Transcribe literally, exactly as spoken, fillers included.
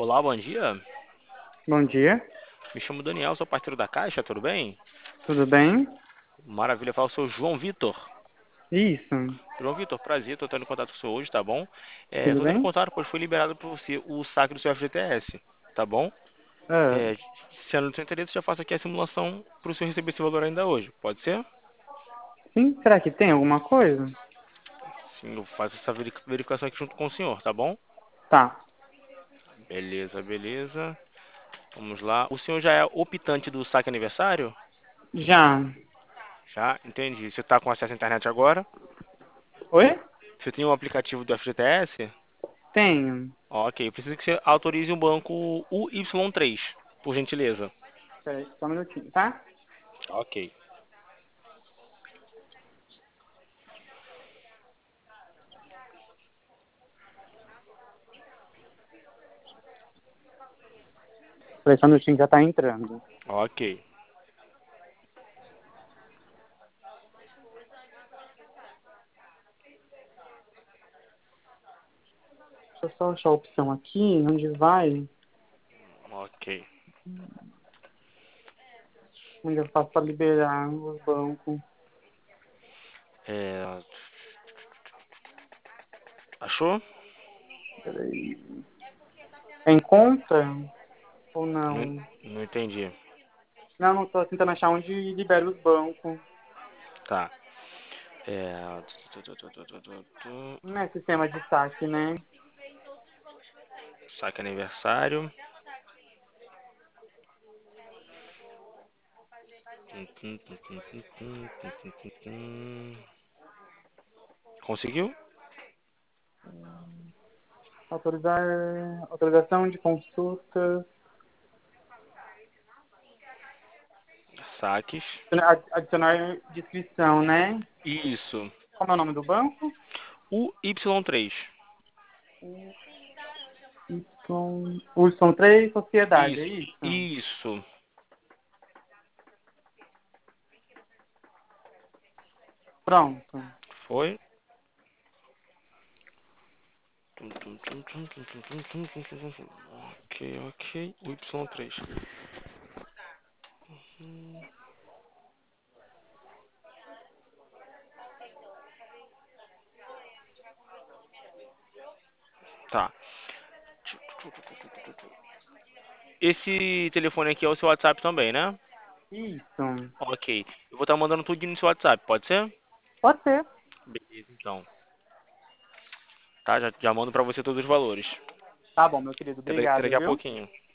Olá, bom dia. Bom dia, Me chamo Daniel, sou parceiro da Caixa, tudo bem? tudo bem? Maravilha, fala, sou João Vitor. Isso, João Vitor, prazer, tô tendo contato com o senhor hoje, tá bom? É, tudo tô tendo bem? contato, pois foi liberado por você o saque do seu F G T S, tá bom? Ah, É, sendo do seu interesse, já faço aqui a simulação para o senhor receber esse valor ainda hoje, pode ser? sim, será que tem alguma coisa? Sim, eu faço essa veri- verificação aqui junto com o senhor, tá bom? Tá, Beleza, beleza. Vamos lá. O senhor já é optante do saque aniversário? já. Já, entendi. Você tá com acesso à internet agora? Oi? Você tem o aplicativo do F G T S? Tenho. Ok, preciso que você autorize o banco U Y três, por gentileza. Peraí, só um minutinho, tá? Ok. Peraí, só um minutinho, já tá entrando. Ok. Deixa eu só achar a opção aqui, onde vai, Ok. onde eu faço pra liberar os bancos. É... Achou? Peraí. É em conta ou Não, não? não entendi. Não, não tô tentando achar onde libera os bancos. Tá. É... tu, tu, tu, tu, tu, tu, tu. Não é sistema de saque, né? Saque aniversário. Tum, tum, tum, tum, tum, tum, tum, tum, tum, tum. Conseguiu? Autorizar, autorização de consultas. Saques. Ad- Adicionar descrição, né? Isso. Como é o nome do banco? U Y três. Y. Wilson três Sociedade, é Isso. isso? Isso. Pronto. Foi? Tum, tum, tum, tum, tum, tum, tum, tum, tum, tum, tum. Ok, ok. U Y três. Hum, Tá. Esse telefone aqui é o seu WhatsApp também, né? Isso. Ok. Eu vou estar mandando tudo no seu WhatsApp, pode ser? Pode ser. Beleza, então. Tá, já, já mando pra você todos os valores. Tá bom, meu querido. Até da- até Obrigado, daqui a viu? pouquinho.